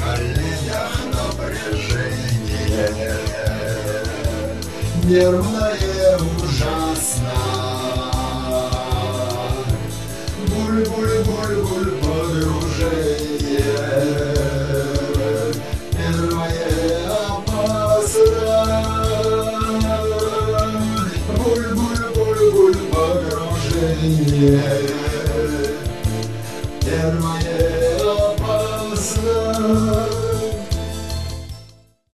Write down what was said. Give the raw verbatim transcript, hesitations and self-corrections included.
коленях напряжение нервное ужасно. Буль-буль-буль-буль погружение первое опасно. Буль-буль-буль-буль погружение первое опасно.